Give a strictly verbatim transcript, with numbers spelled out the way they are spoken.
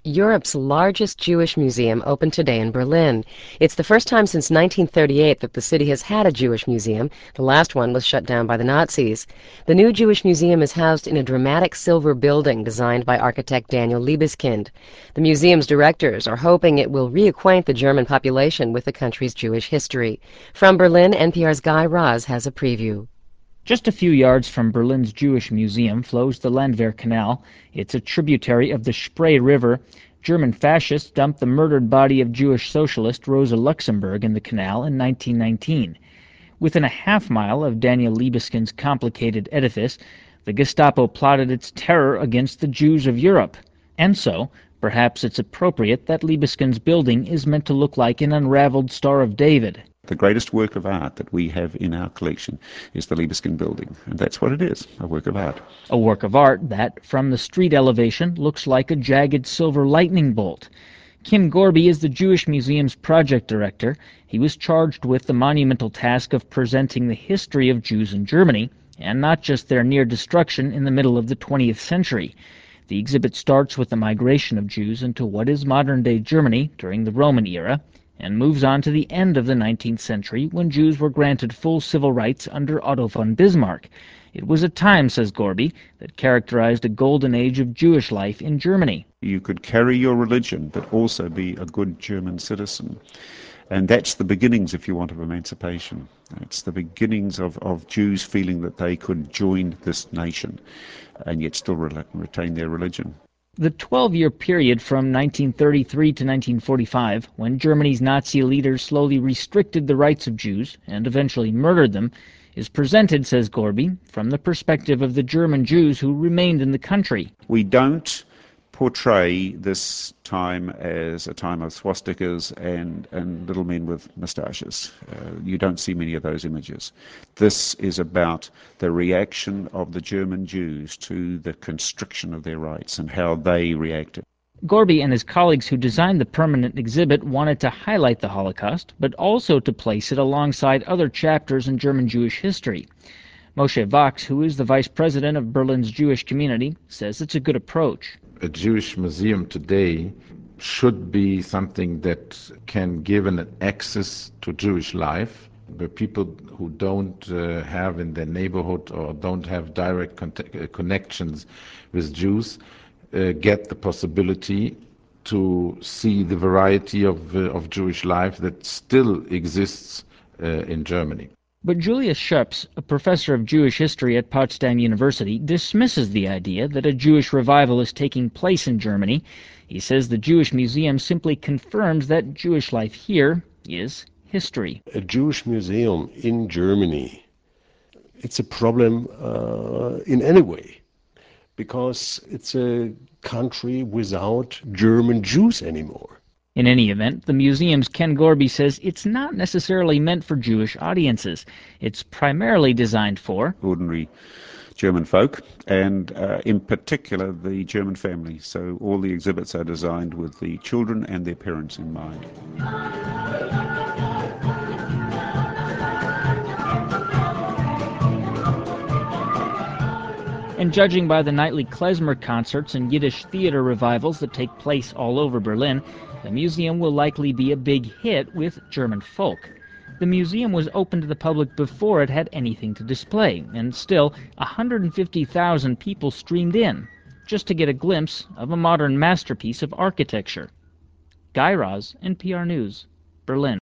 Europe's largest Jewish museum opened today in Berlin. It's the first time since nineteen thirty-eight that the city has had a Jewish museum. The last one was shut down by the Nazis. The new Jewish museum is housed in a dramatic silver building designed by architect Daniel Libeskind. The museum's directors are hoping it will reacquaint the German population with the country's Jewish history. From Berlin, N P R's Guy Raz has a preview. Just a few yards from Berlin's Jewish Museum flows the Landwehr Canal. It's a tributary of the Spree River. German fascists dumped the murdered body of Jewish socialist Rosa Luxemburg in the canal in nineteen nineteen. Within a half mile of Daniel Libeskind's complicated edifice, the Gestapo plotted its terror against the Jews of Europe. And so, perhaps it's appropriate that Libeskind's building is meant to look like an unraveled Star of David. The greatest work of art that we have in our collection is the Libeskind building, and that's what it is, a work of art. A work of art that, from the street elevation, looks like a jagged silver lightning bolt. Kim Gorby is the Jewish Museum's project director. He was charged with the monumental task of presenting the history of Jews in Germany, and not just their near destruction in the middle of the twentieth century. The exhibit starts with the migration of Jews into what is modern-day Germany during the Roman era, and moves on to the end of the nineteenth century when Jews were granted full civil rights under Otto von Bismarck. It was a time, says Gorby, that characterized a golden age of Jewish life in Germany. You could carry your religion but also be a good German citizen. And that's the beginnings, if you want, of emancipation. It's the beginnings of, of Jews feeling that they could join this nation and yet still re- retain their religion. The twelve-year period from nineteen thirty-three to nineteen forty-five, when Germany's Nazi leaders slowly restricted the rights of Jews and eventually murdered them, is presented, says Gorby, from the perspective of the German Jews who remained in the country. We don't portray this time as a time of swastikas and, and little men with moustaches. Uh, you don't see many of those images. This is about the reaction of the German Jews to the constriction of their rights and how they reacted. Gorby and his colleagues who designed the permanent exhibit wanted to highlight the Holocaust, but also to place it alongside other chapters in German Jewish history. Moshe Vox, who is the vice president of Berlin's Jewish community, says it's a good approach. A Jewish museum today should be something that can give an access to Jewish life, where people who don't uh, have in their neighborhood or don't have direct con- connections with Jews uh, get the possibility to see the variety of, uh, of Jewish life that still exists uh, in Germany. But Julius Schoeps, a professor of Jewish history at Potsdam University, dismisses the idea that a Jewish revival is taking place in Germany. He says the Jewish Museum simply confirms that Jewish life here is history. A Jewish museum in Germany, it's a problem uh, in any way, because it's a country without German Jews anymore. In any event, the museum's Ken Gorby says it's not necessarily meant for Jewish audiences. It's primarily designed for ordinary German folk, and uh, in particular the German family. So all the exhibits are designed with the children and their parents in mind. And judging by the nightly klezmer concerts and Yiddish theater revivals that take place all over Berlin, the museum will likely be a big hit with German folk. The museum was open to the public before it had anything to display, and still one hundred fifty thousand people streamed in, just to get a glimpse of a modern masterpiece of architecture. Guy Raz, N P R News, Berlin.